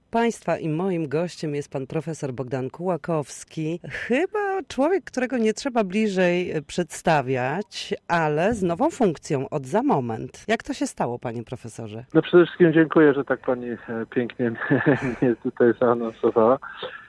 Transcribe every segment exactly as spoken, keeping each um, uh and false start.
Państwa i moim gościem jest pan profesor Bogdan Kułakowski. Chyba człowiek, którego nie trzeba bliżej przedstawiać, ale z nową funkcją od za moment. Jak to się stało, panie profesorze? No przede wszystkim dziękuję, że tak pani pięknie mnie tutaj zaanonsowała.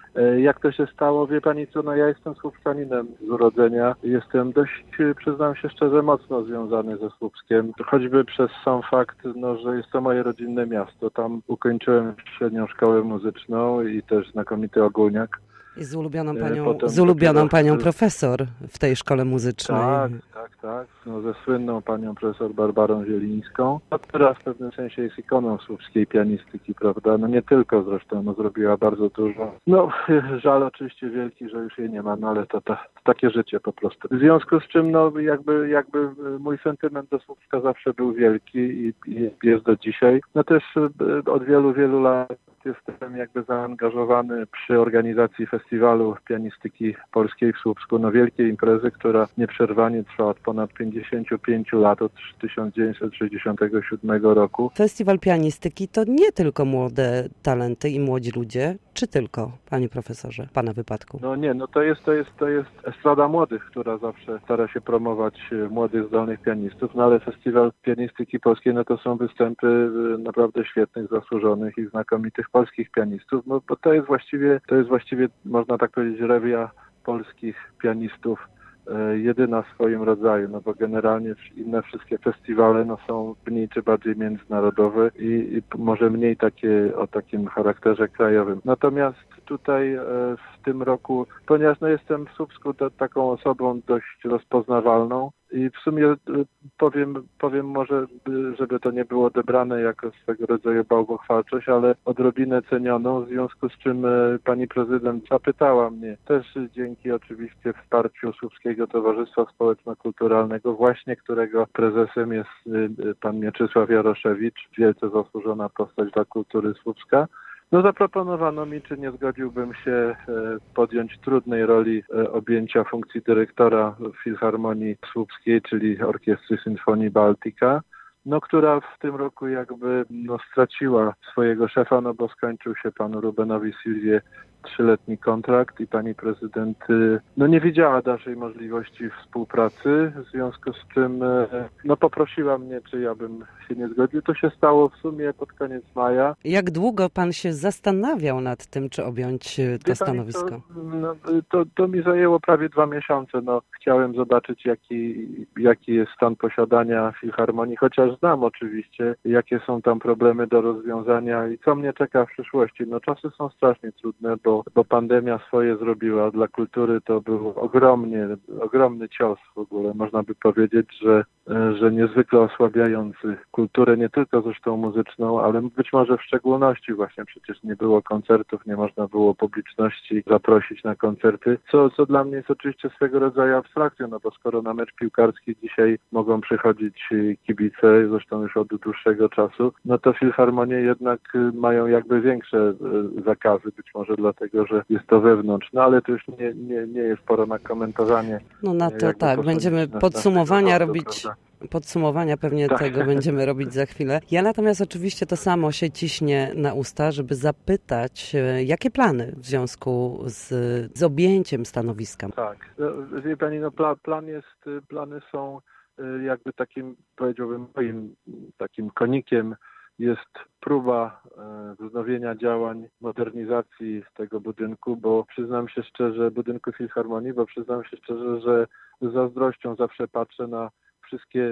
Jak to się stało? Wie pani co, no ja jestem słupszczaninem z urodzenia. Jestem dość, przyznam się szczerze, mocno związany ze Słupskiem. Choćby przez sam fakt, no, że jest to moje rodzinne miasto. Tam ukończyłem średnią szkołę muzyczną i też znakomity ogólniak. I z ulubioną panią, Potem z ulubioną dopiero... panią profesor w tej szkole muzycznej. Tak, tak, tak. No, ze słynną panią profesor Barbarą Zielińską. A teraz w pewnym sensie jest ikoną słupskiej pianistyki, prawda? No nie tylko zresztą, no zrobiła bardzo dużo. No żal oczywiście wielki, że już jej nie ma, no ale to, to, to takie życie po prostu. W związku z czym no jakby, jakby mój sentyment do Słupska zawsze był wielki i, i jest do dzisiaj. No też od wielu, wielu lat jestem jakby zaangażowany przy organizacji festiwalu pianistyki polskiej w Słupsku, no wielkiej imprezy, która nieprzerwanie trwa od ponad pięćdziesięciu pięciu lat, od tysiąc dziewięćset sześćdziesiątego siódmego roku. Festiwal pianistyki to nie tylko młode talenty i młodzi ludzie, czy tylko, panie profesorze, w pana wypadku? No nie, no to jest, to jest, to jest estrada młodych, która zawsze stara się promować młodych, zdolnych pianistów, no ale festiwal pianistyki polskiej, no to są występy naprawdę świetnych, zasłużonych i znakomitych polskich pianistów, no bo to jest właściwie, to jest właściwie, można tak powiedzieć, rewia polskich pianistów, e, jedyna w swoim rodzaju, no bo generalnie inne wszystkie festiwale no są mniej czy bardziej międzynarodowe i, i może mniej takie o takim charakterze krajowym. Natomiast tutaj e, w tym roku, ponieważ no jestem w Słupsku to, taką osobą dość rozpoznawalną, i w sumie powiem, powiem może, żeby to nie było odebrane jako swego rodzaju bałwochwalczość, ale odrobinę cenioną, w związku z czym pani prezydent zapytała mnie, też dzięki oczywiście wsparciu Słupskiego Towarzystwa Społeczno-Kulturalnego, właśnie którego prezesem jest pan Mieczysław Jaroszewicz, wielce zasłużona postać dla kultury Słupska. No zaproponowano mi, czy nie zgodziłbym się podjąć trudnej roli objęcia funkcji dyrektora Filharmonii Słupskiej, czyli Orkiestry Symfonii Baltica, no która w tym roku jakby no, straciła swojego szefa, no bo skończył się panu Rubenowi Silwie trzyletni kontrakt i pani prezydent no nie widziała dalszej możliwości współpracy, w związku z czym no poprosiła mnie, czy ja bym się nie zgodził. To się stało w sumie pod koniec maja. Jak długo pan się zastanawiał nad tym, czy objąć to Wie stanowisko? Pani, to, no, to, to mi zajęło prawie dwa miesiące. No, chciałem zobaczyć, jaki, jaki jest stan posiadania Filharmonii, chociaż znam oczywiście, jakie są tam problemy do rozwiązania i co mnie czeka w przyszłości. No czasy są strasznie trudne, bo, bo pandemia swoje zrobiła. Dla kultury to był ogromnie, ogromny cios w ogóle. Można by powiedzieć, że, że niezwykle osłabiający kulturę, nie tylko zresztą muzyczną, ale być może w szczególności właśnie przecież nie było koncertów, nie można było publiczności zaprosić na koncerty, co, co dla mnie jest oczywiście swego rodzaju abstrakcją, no bo skoro na mecz piłkarski dzisiaj mogą przychodzić kibice, zresztą już od dłuższego czasu, no to filharmonie jednak mają jakby większe zakazy, być może dlatego, że jest to wewnątrz, no ale to już nie, nie, nie jest pora na komentowanie. No na to tak, będziemy podsumowania robić. Prawda? Podsumowania pewnie tak. tego będziemy robić za chwilę. Ja natomiast oczywiście to samo się ciśnie na usta, żeby zapytać, jakie plany w związku z, z objęciem stanowiska. Tak, wie pani, no plan, plan jest, plany są jakby takim, powiedziałbym, moim takim konikiem jest próba wznowienia działań modernizacji tego budynku, bo przyznam się szczerze, budynku Filharmonii, bo przyznam się szczerze, że z zazdrością zawsze patrzę na wszystkie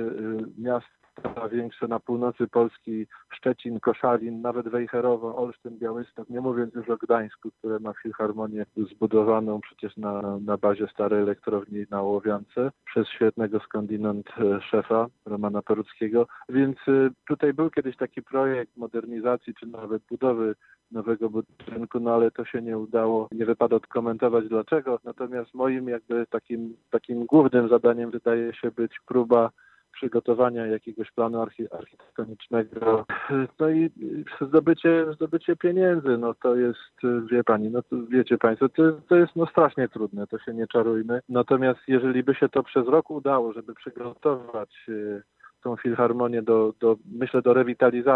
miasta większe na północy Polski, Szczecin, Koszalin, nawet Wejherowo, Olsztyn, Białystok, nie mówiąc już o Gdańsku, które ma filharmonię zbudowaną przecież na, na bazie starej elektrowni na Łowiance przez świetnego skądinąd szefa Romana Peruckiego. Więc tutaj był kiedyś taki projekt modernizacji, czy nawet budowy nowego budynku, no ale to się nie udało. Nie wypada komentować dlaczego. Natomiast moim jakby takim, takim głównym zadaniem wydaje się być próba przygotowania jakiegoś planu architektonicznego, no i zdobycie, zdobycie pieniędzy, no to jest, wie pani, no to wiecie państwo, to, to jest no strasznie trudne, to się nie czarujmy. Natomiast jeżeli by się to przez rok udało, żeby przygotować tą filharmonię do, do, myślę, do rewitalizacji,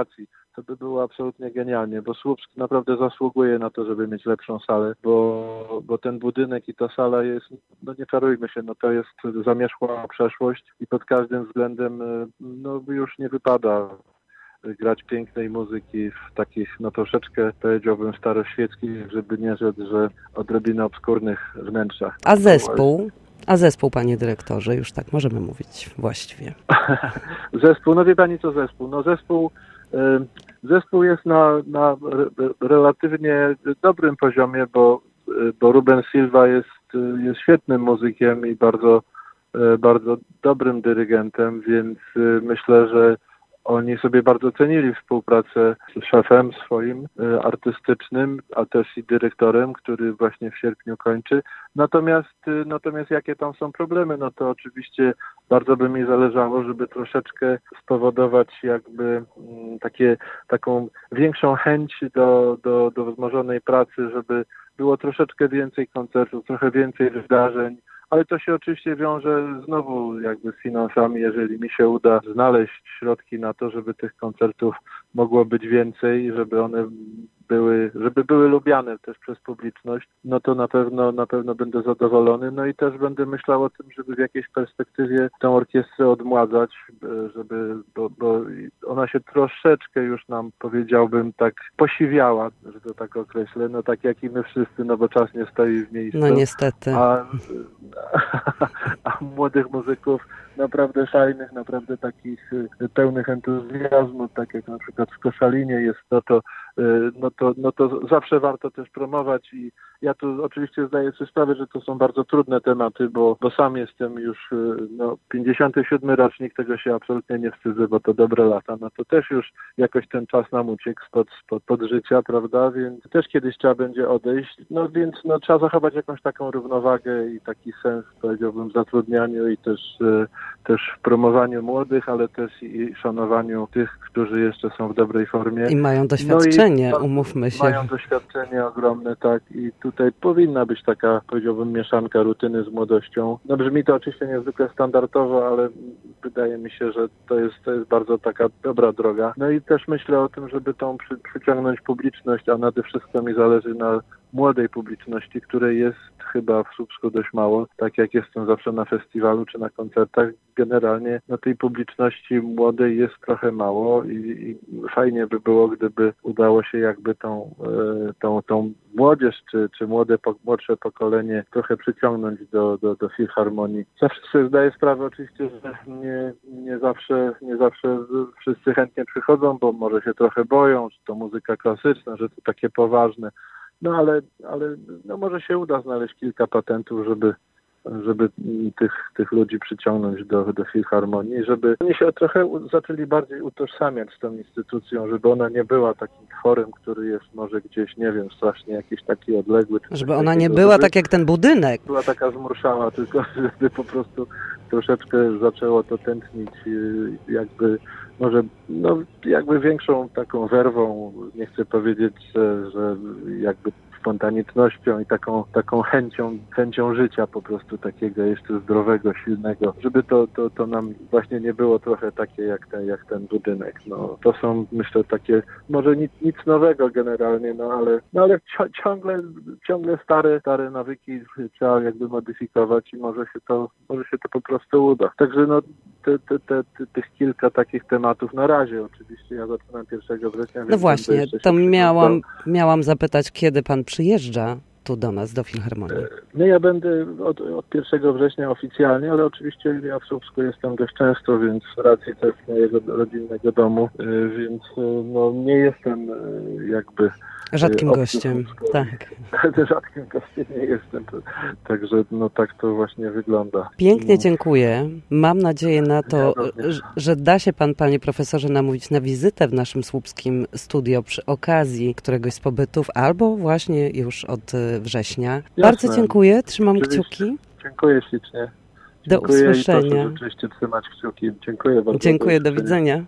to by było absolutnie genialnie, bo Słupsk naprawdę zasługuje na to, żeby mieć lepszą salę, bo, bo ten budynek i ta sala jest, no nie czarujmy się, no to jest zamierzchła przeszłość i pod każdym względem no już nie wypada grać pięknej muzyki w takich, no troszeczkę, powiedziałbym, staroświeckich, żeby nie rzec, że odrobinę obskurnych wnętrzach. A zespół? A zespół, panie dyrektorze, już tak możemy mówić właściwie. Zespół, no wie pani co zespół? No zespół, zespół jest na, na relatywnie dobrym poziomie, bo, bo Ruben Silva jest, jest świetnym muzykiem i bardzo, bardzo dobrym dyrygentem, więc myślę, że oni sobie bardzo cenili współpracę z szefem swoim artystycznym, a też i dyrektorem, który właśnie w sierpniu kończy. Natomiast, natomiast jakie tam są problemy, no to oczywiście bardzo by mi zależało, żeby troszeczkę spowodować jakby takie, taką większą chęć do, do, do wzmożonej pracy, żeby było troszeczkę więcej koncertów, trochę więcej wydarzeń. Ale to się oczywiście wiąże znowu jakby z finansami, jeżeli mi się uda znaleźć środki na to, żeby tych koncertów mogło być więcej, żeby one były, żeby były lubiane też przez publiczność, no to na pewno, na pewno będę zadowolony. No i też będę myślał o tym, żeby w jakiejś perspektywie tę orkiestrę odmładzać, żeby, bo, bo ona się troszeczkę już nam, powiedziałbym, tak posiwiała, że to tak określę, no tak jak i my wszyscy, no bo czas nie stoi w miejscu. No niestety. A, a młodych muzyków naprawdę fajnych, naprawdę takich pełnych entuzjazmu, tak jak na przykład w Koszalinie jest, no to, no to, no to zawsze warto też promować i ja tu oczywiście zdaję sobie sprawę, że to są bardzo trudne tematy, bo, bo sam jestem już no, pięćdziesiąty siódmy rocznik, tego się absolutnie nie wstydzę, bo to dobre lata, no to też już jakoś ten czas nam uciekł spod, spod, pod życia, prawda, więc też kiedyś trzeba będzie odejść, no więc no, trzeba zachować jakąś taką równowagę i taki sens, powiedziałbym, w zatrudnianiu i też, też w promowaniu młodych, ale też i szanowaniu tych, którzy jeszcze są w dobrej formie. I mają doświadczenie, no i umówmy się. Mają doświadczenie ogromne, tak, i tutaj powinna być taka, powiedziałbym, mieszanka rutyny z młodością. No brzmi to oczywiście niezwykle standardowo, ale wydaje mi się, że to jest, to jest bardzo taka dobra droga. No i też myślę o tym, żeby tą przy, przyciągnąć publiczność, a nade wszystko mi zależy na młodej publiczności, której jest chyba w Słupsku dość mało, tak jak jestem zawsze na festiwalu czy na koncertach. Generalnie no, tej publiczności młodej jest trochę mało i, i fajnie by było, gdyby udało się jakby tą, e, tą, tą młodzież czy, czy młode, po, młodsze pokolenie trochę przyciągnąć do, do, do filharmonii. Zawsze sobie zdaję sprawę oczywiście, że nie, nie, zawsze, nie zawsze wszyscy chętnie przychodzą, bo może się trochę boją, że to muzyka klasyczna, że to takie poważne. No ale, ale no może się uda znaleźć kilka patentów, żeby, żeby tych, tych ludzi przyciągnąć do, do filharmonii, żeby oni się trochę zaczęli bardziej utożsamiać z tą instytucją, żeby ona nie była takim tworem, który jest może gdzieś, nie wiem, strasznie jakiś taki odległy. Żeby ona nie była tak jak ten budynek. Była taka zmurszała, tylko żeby po prostu troszeczkę zaczęło to tętnić jakby może no, jakby większą taką werwą, nie chcę powiedzieć, że, że jakby spontanicznością i taką, taką chęcią, chęcią życia po prostu takiego jeszcze zdrowego, silnego, żeby to, to, to nam właśnie nie było trochę takie jak ten, jak ten budynek. No, to są, myślę, takie, może nic, nic nowego generalnie, no ale, no, ale ciągle, ciągle stare, stare nawyki trzeba jakby modyfikować i może się to, może się to po prostu uda. Także no, te, te, te, te, tych kilka takich tematów na razie oczywiście. Ja zaczynam pierwszego września. No właśnie, to miałam, miałam zapytać, kiedy pan przyjeżdża tu do nas, do Filharmonii? No ja będę od, od pierwszego września oficjalnie, ale oczywiście ja w Słupsku jestem dość często, więc z racji też mojego rodzinnego domu, więc no nie jestem jakby rzadkim gościem, tak. Rzadkim gościem nie jestem, także no tak to właśnie wygląda. Pięknie dziękuję. Mam nadzieję na to, że da się pan, panie profesorze, namówić na wizytę w naszym słupskim studio przy okazji któregoś z pobytów, albo właśnie już od września. Jasne. Bardzo dziękuję, trzymam oczywiście. Kciuki. Dziękuję ślicznie. Dziękuję do usłyszenia. I proszę rzeczywiście trzymać kciuki. Dziękuję bardzo. Dziękuję, do, do widzenia.